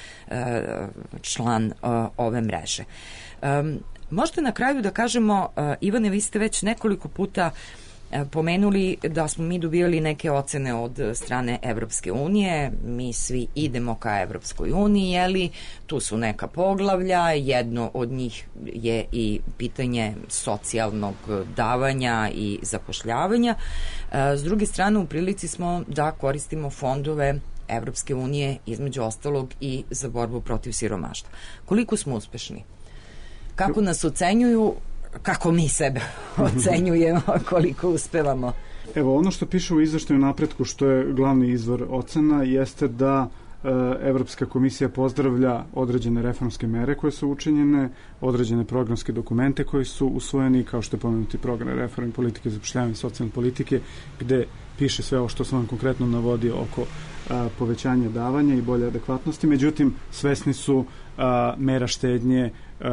član ove mreže. Možete na kraju da kažemo, Ivane, vi ste već nekoliko puta pomenuli da smo mi dobijali neke ocene od strane Evropske unije, mi svi idemo ka Evropskoj uniji, jeli, tu su neka poglavlja, jedno od njih je i pitanje socijalnog davanja i zapošljavanja. S druge strane, u prilici smo da koristimo fondove Evropske unije, između ostalog i za borbu protiv siromaštva. Koliko smo uspešni? Kako nas ocenjuju? Kako mi sebe ocenjujemo, koliko uspevamo? Evo, ono što piše u izveštaju napretku, što je glavni izvor ocena, jeste da Evropska komisija pozdravlja određene reformske mere koje su učinjene, određene programske dokumente koji su usvojeni, kao što je pomenuti program reforme politike, zapošljavanja i socijalne politike, gde piše sve ovo što sam vam konkretno navodio oko povećanja davanja i bolje adekvatnosti. Međutim, svesni su mera štednje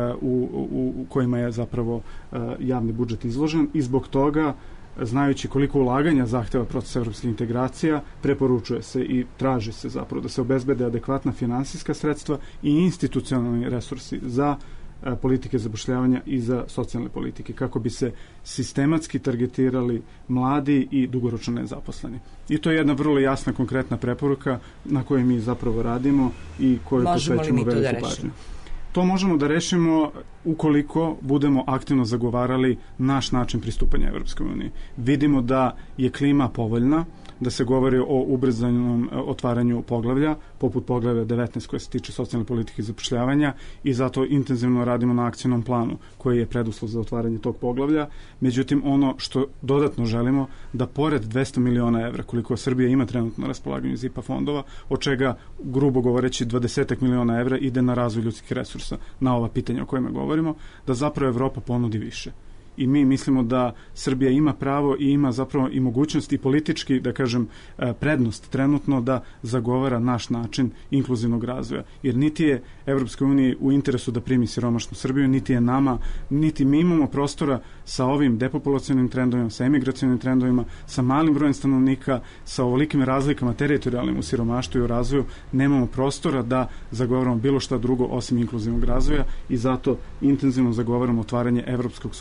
u kojima je zapravo javni budžet izložen i zbog toga, znajući koliko ulaganja zahteva proces evropskih integracija, preporučuje se i traži se zapravo da se obezbede adekvatna finansijska sredstva i institucionalni resursi za politike zapošljavanja i za socijalne politike, kako bi se sistematski targetirali mladi i dugoročno nezaposleni. I to je jedna vrlo jasna, konkretna preporuka na kojoj mi zapravo radimo i koju posvećamo veliku pažnju. To možemo da rešimo ukoliko budemo aktivno zagovarali naš način pristupanja Evropskoj uniji. Vidimo da je klima povoljna, da se govori o ubrzanom otvaranju poglavlja, poput poglavlja 19 koje se tiče socijalne politike i zapošljavanja, i zato intenzivno radimo na akcijnom planu koji je preduslov za otvaranje tog poglavlja. Međutim, ono što dodatno želimo, da pored 200 miliona evra, koliko Srbija ima trenutno na raspolaganju iz IPA fondova, od čega, grubo govoreći, 20 miliona evra ide na razvoj ljudskih resursa, na ova pitanja o kojima govorimo, da zapravo Evropa ponudi više. I mi mislimo da Srbija ima pravo i ima zapravo i mogućnost i politički, da kažem, prednost trenutno da zagovara naš način inkluzivnog razvoja. Jer niti je Evropskoj uniji u interesu da primi siromašnu Srbiju, niti je nama, niti mi imamo prostora sa ovim depopulacionim trendovima, sa emigracionim trendovima, sa malim brojem stanovnika, sa ovolikim razlikama teritorijalnim u siromaštvu i u razvoju, nemamo prostora da zagovaramo bilo šta drugo osim inkluzivnog razvoja i zato intenzivno zagovaramo otvaranje Evropskog socijalnog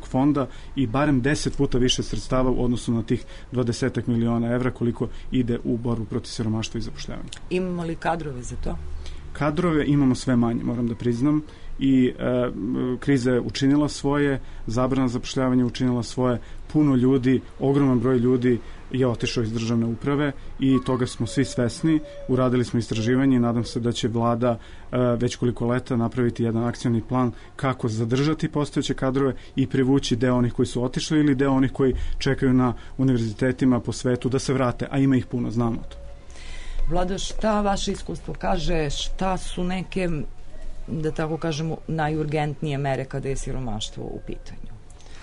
fonda i barem 10 puta više sredstava u odnosu na tih 20 miliona evra koliko ide u borbu protiv siromaštva i zapošljavanja. Imamo li kadrove za to? Kadrove imamo sve manje, moram da priznam, i kriza je učinila svoje, zabrana zapošljavanja učinila svoje, puno ljudi, ogroman broj ljudi je otišao iz državne uprave i toga smo svi svesni. Uradili smo istraživanje i nadam se da će vlada već koliko leta napraviti jedan akcioni plan kako zadržati postojeće kadrove i privući deo onih koji su otišli ili deo onih koji čekaju na univerzitetima po svetu da se vrate, a ima ih puno, znamo to. Vlado, šta vaše iskustvo kaže, šta su neke, da tako kažemo, najurgentnije mere kada je siromaštvo u pitanju?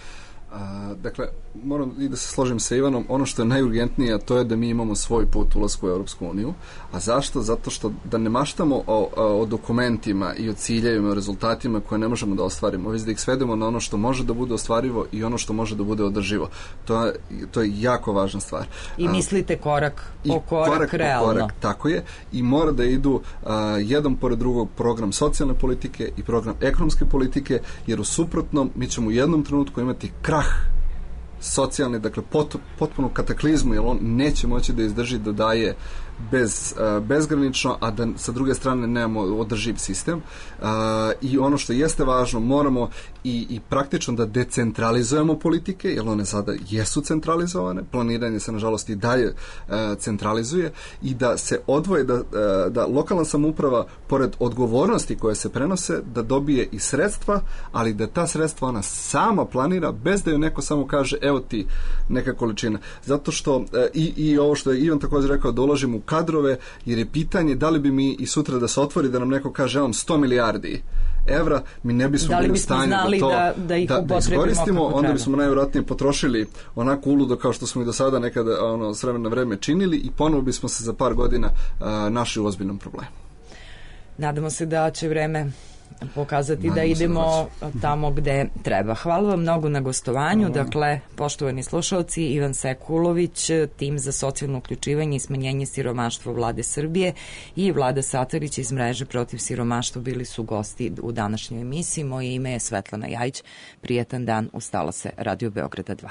Dakle, moram i da se složim sa Ivanom, ono što je najurgentnije, a to je da mi imamo svoj put ulasku u Europsku uniju. A zašto? Zato što da ne maštamo o dokumentima i o ciljevima, o rezultatima koje ne možemo da ostvarimo, već da ih svedemo na ono što može da bude ostvarivo i ono što može da bude održivo. To je jako važna stvar. I mislite korak po korak realno. Korak, tako je. I mora da idu jedan pored drugog program socijalne politike i program ekonomske politike, jer u suprotnom mi ćemo u jednom trenutku imati krah socijalni, dakle potpunu kataklizmu, jer on neće moći da izdrži da daje bezgranično, a da sa druge strane nemamo održiv sistem. I ono što jeste važno, moramo i praktično da decentralizujemo politike, jer one sada jesu centralizovane, planiranje se nažalost i dalje centralizuje, i da se odvoje, da lokalna samouprava pored odgovornosti koje se prenose, da dobije i sredstva, ali da ta sredstva ona sama planira bez da joj neko samo kaže evo ti neka količina. Zato što i ovo što je Ivan također rekao, da uložimo u kadrove, jer je pitanje da li bi mi i sutra da se otvori da nam neko kaže vam 100 milijardi evra, mi ne bismo bili u stanju da ih iskoristimo, onda bismo najvjerojatnije potrošili onako uludo kao što smo i do sada nekada s vremena na vreme činili i ponovo bismo se za par godina našli u ozbiljnom problemu. Nadamo se da će vreme pokazati da idemo tamo gde treba. Hvala vam mnogo na gostovanju. Dakle, poštovani slušalci, Ivan Sekulović, tim za socijalno uključivanje i smanjenje siromaštva Vlade Srbije, i Vlada Satarić iz mreže protiv siromaštva bili su gosti u današnjoj emisiji. Moje ime je Svetlana Jajić. Prijetan dan, ustala se Radio Beograda 2.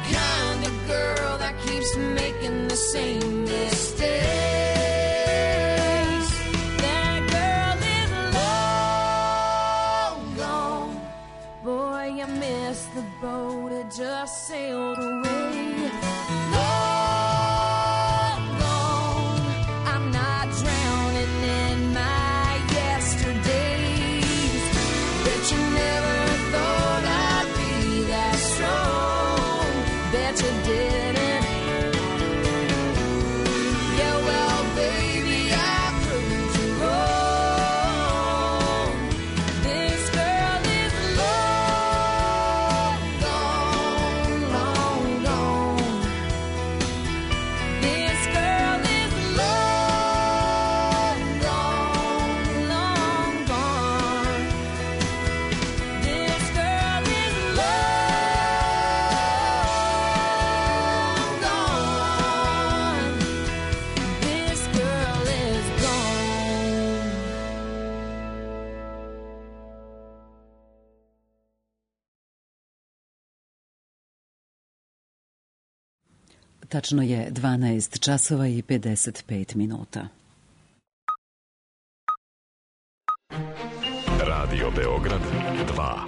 Making the same mistake. Tačno je 12 časova i 55 minuta. Radio Beograd 2.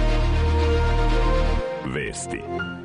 Vesti.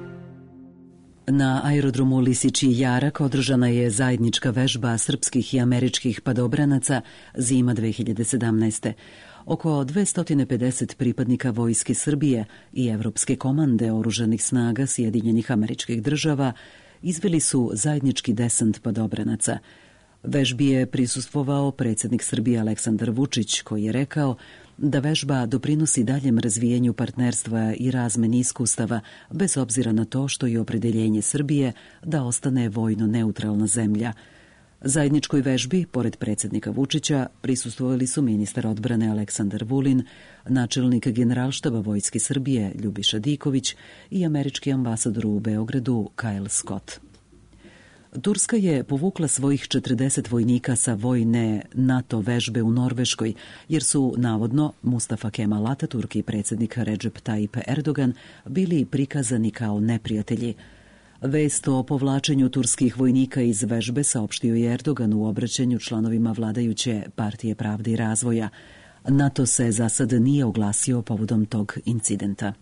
Na aerodromu Lisići Jarak održana je zajednička vežba srpskih i američkih padobranaca zima 2017. Oko 250 pripadnika Vojske Srbije i Evropske komande oružanih snaga Sjedinjenih Američkih Država izveli su zajednički desant padobranaca. Vežbi je prisustvovao predsjednik Srbije Aleksandar Vučić, koji je rekao da vežba doprinosi daljem razvijenju partnerstva i razmeni iskustava, bez obzira na to što je opredeljenje Srbije da ostane vojno neutralna zemlja. Zajedničkoj vežbi, pored predsjednika Vučića, prisustvovali su ministar odbrane Aleksandar Vulin, načelnik Generalštaba Vojske Srbije Ljubiša Diković i američki ambasador u Beogradu Kyle Scott. Turska je povukla svojih 40 vojnika sa vojne NATO vežbe u Norveškoj, jer su, navodno, Mustafa Kemal Ataturk i predsjednik Recep Tayyip Erdogan bili prikazani kao neprijatelji. Vest o povlačenju turskih vojnika iz vežbe saopštio je Erdogan u obraćanju članovima vladajuće Partije pravde i razvoja. NATO se za sad nije oglasio povodom tog incidenta.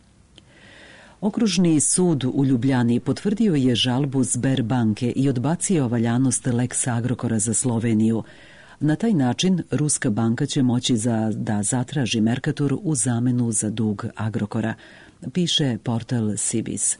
Okružni sud u Ljubljani potvrdio je žalbu Sberbanke i odbacio valjanost Lex Agrokora za Sloveniju. Na taj način Ruska banka će moći da zatraži Mercator u zamenu za dug Agrokora, piše portal Sibis.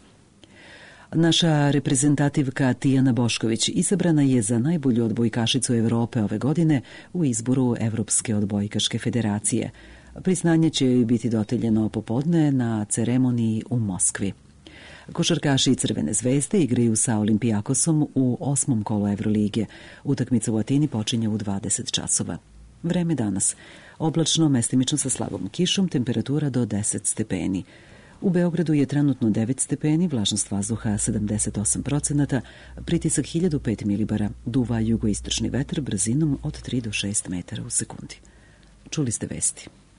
Naša reprezentativka Tijana Bošković izabrana je za najbolju odbojkašicu Evrope ove godine u izboru Evropske odbojkaške federacije. Priznanje će joj biti dodeljeno popodne na ceremoniji u Moskvi. Košarkaši Crvene zvezde igraju sa Olimpijakosom u 8. kolu Evrolige. Utakmica u Atini počinje u 20 časova. Vreme danas. Oblačno, mestimično sa slabom kišom, temperatura do 10 stepeni. U Beogradu je trenutno 9 stepeni, vlažnost vazduha 78%, pritisak 1005 milibara, duva jugoistočni vetar brzinom od 3 do 6 metara u sekundi. Čuli ste vesti.